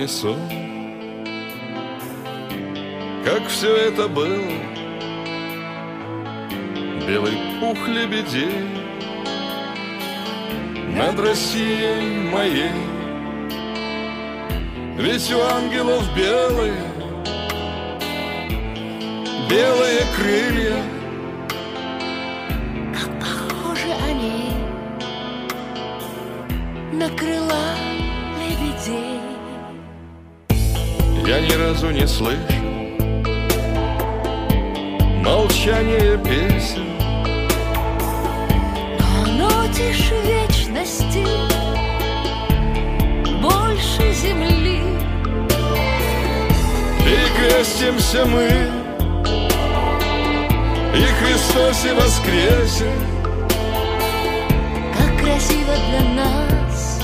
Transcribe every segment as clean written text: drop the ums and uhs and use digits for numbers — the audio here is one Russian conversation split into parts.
не сон, как все это было. Белый пух лебедей над Россией моей. Ведь у ангелов белые крылья. Как похожи они на крыла лебедей. Я ни разу не слышу молчание песен, но оно тише вечности, больше земли. И крестимся мы, и Христос и воскресе. Как красиво для нас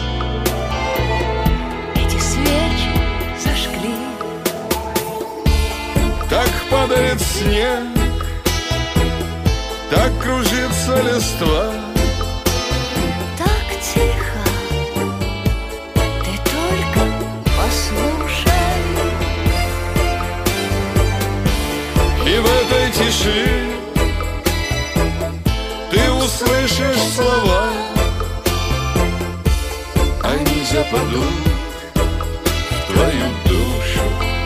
эти свечи зажгли. Так падает снег, так кружится листва. Так тихо, ты только послушай. И в этой тиши ты услышишь слова, они западут в твою душу.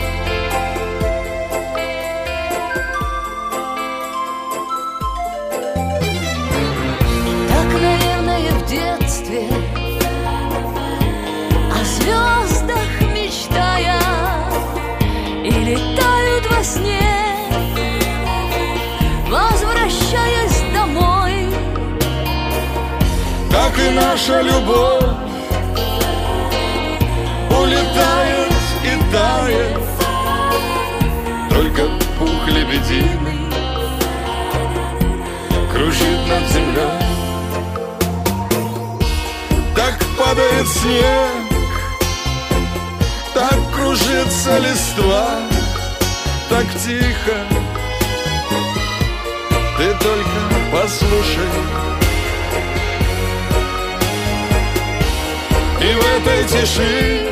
Так, наверное, в детстве о звездах мечтая и летают во сне, возвращаясь домой. Так и наша любовь улетает и тает, только пух лебединый кружит над землей. Так падает снег, так кружится листва, так тихо, ты только послушай. И в этой тиши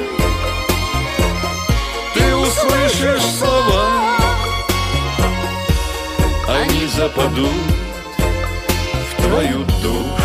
ты услышишь слова, они западут в твою душу.